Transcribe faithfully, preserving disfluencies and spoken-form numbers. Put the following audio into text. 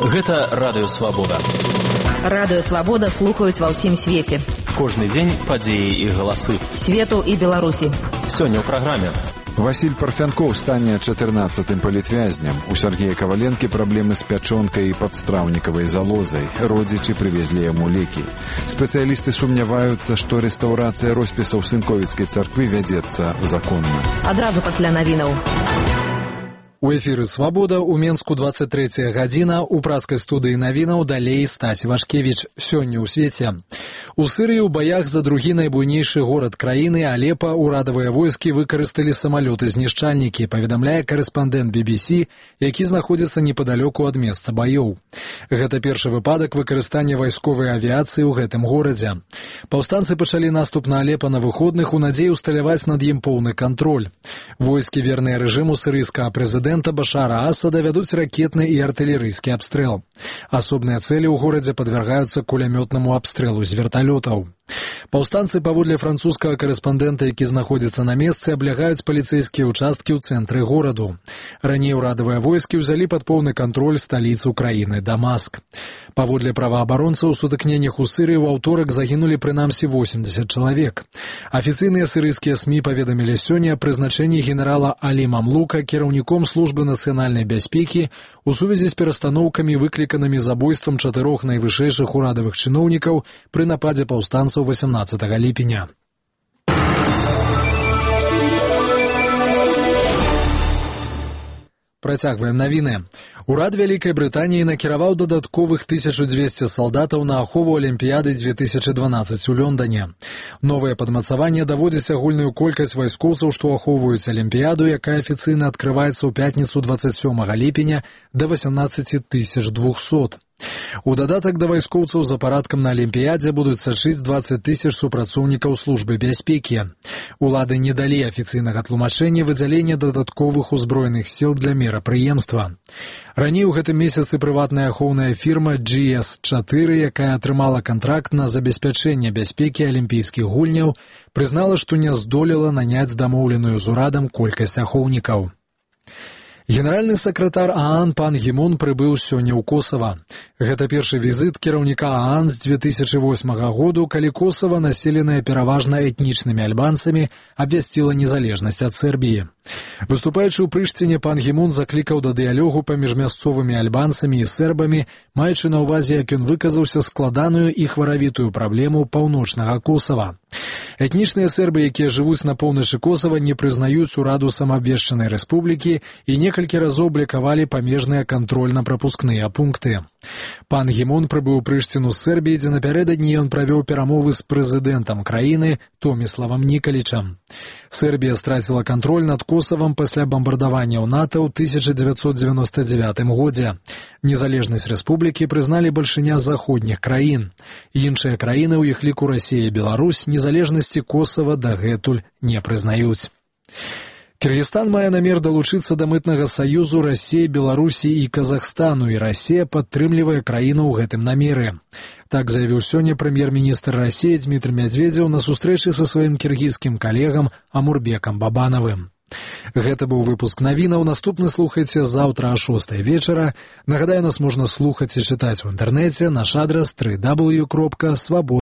Гэта Радыё Свабода. Радыё Свабода слухаюць ва ўсім свеце. Кожны дзень падзеі і галасы. Свету і Беларусі. Сёння ў праграме. Васіль Парфянкоў стане чатырнаццатым палітвязням. У Сергея Каваленкі праблемы з пячонкай і падстраўнікавай залозай. Родзічы прывезлі яму лекі. Спецыялісты сумняваюцца, што рэстаўрацыя роспісаў Сынковіцкай царквы вядзецца законна. Адразу пасля навінаў. У эфіры «Свабода» у Менску двадцать третья гадзіна, у праскай студыі навінаў далей Стась Вашкевіч. Сёння ў свеце. У Сырыі ў баях за другі найбуйнейшы горад краіны Алепа урадавыя войскі выкарысталі самалёты-знішчальнікі, паведамляе карэспандэнт би би си, які знаходзіцца непадалёку ад месца баёў. Гэта першы выпадак выкарыстання вайсковай авіяцыі ў гэтым горадзе. Паўстанцы пачалі наступ на Алепа на выходных у надзеі ўсталяваць над ім поўны кантроль. Войскі, верныя рэжыму сырыйскага прэзідэнта Башара Асада вядуць ракетны і артылерыйскі абстрэл. Асобныя цэлі ў горадзе падвяргаюцца кулямётнаму абстрэлу з верталётаў. Паўстанцы, паводле французскага карэспандэнта, які знаходзіцца на месцы, аблягаюць паліцэйскія ўчасткі ў цэнтры гораду. Раней урадавыя войскі ўзялі пад поўны кантроль сталіцу краіны Дамаск. Паводле праваабаронцаў, у сутыкненнях у Сырыі ў аўторак загінулі прынамсі восемьдесят чалавек. Афіцыйныя сырыйскія СМІ паведамілі сёння о прызначэнні генерала Алі Мамлука кіраўніком службы нацыянальнай бяспекі у сувязі з перастаноўкамі, выкліканымі забойствам чатырох найвышэйшых урадавых чыноўнікаў пры нападзе паўстанцаў восемнадцатага ліпеня. Працягваем навіны. Урад Вялікай Брытаніі накіраваў дадатковых тысячу дзвесце салдатаў на ахову Алімпіяды две тысячи дванадцать у Лондоне. Новае падмацаванне даводзіць агульную колькасць вайскоўцаў, што ахоўваюць Алімпіяду, якая афіцыйна адкрываецца ў пятніцу двадцать сёмага ліпеня, да восемнадцать тысяч двухсот. У дадатак да вайскоўцаў за парадкам на Алімпіядзе будуць сачыць двадцать тысяч супрацоўнікаў службы бяспекі. Улады не далі афіцыйнага тлумачэння выдзялення дадатковых узброеных сіл для мерапрыемства. Раней у гэтым месяцы прыватная ахоўная фірма джі эс чатыры, якая атрымала кантракт на забеспячэнне бяспекі алімпійскіх гульняў, прызнала, што не здолела наняць дамоўленую з урадам колькасць ахоўнікаў. Генеральны сакратар ААН пан Гі Мун прыбыў сёння ў Косава. Гэта першы візіт кіраўніка ААН з две тысячи восьмага году, калі Косава, населенае пераважна этнічнымі альбанцамі, абвясціла незалежнасць ад Сербіі. Выступаючы ў Прышціне, пан Гі Мун заклікаў да дыялогу паміж мясцовымі альбанцамі і сербамі, маючы на ўвазе, як ён выказаўся, складаную і хваравітую праблему паўночнага Косава. Этнічныя сербы, якія жывуць на поўначы Косава, не прызнаюць ураду самаабвешчанай рэспублікі і некалькі разоў блакавалі памежныя кантрольна-прапускныя пункты. Пан Гі Мун прыбыў у Прышціну з Сербіі, дзе напярэдадні ён правёў перамовы з прэзідэнтам краіны Томіславам Нікалічам. Сербія страціла кантроль над Косавам пасля бамбардавання ў НАТО ў тысяча дзевяцьсот дзевяносто дзевятым годзе. Незалежнасць рэспублікі прызналі бальшыня заходніх краін. Іншыя краіны, у іх ліку Расія і Беларусь, незалежнасці Косава дагэтуль не прызнаюць. Кыргызстан мае намер далучыцца да мытнага саюзу Расіі, Беларусі і Казахстану, і Расія падтрымлівае краіну ў гэтым намеры. Так заявіў сёння прэм'ер-міністр Расіі Дмітрий Медведзеў на сустрэчы са сваім кіргізскім калегам Амурбекам Бабанавым. Гэта быў выпуск навінаў. Наступны слухайце заўтра о шостай вечара. Нагадаю, нас можна слухаць і чытаць у інтэрнэце. Наш адрас дабл ю дабл ю дабл ю кропка свабода.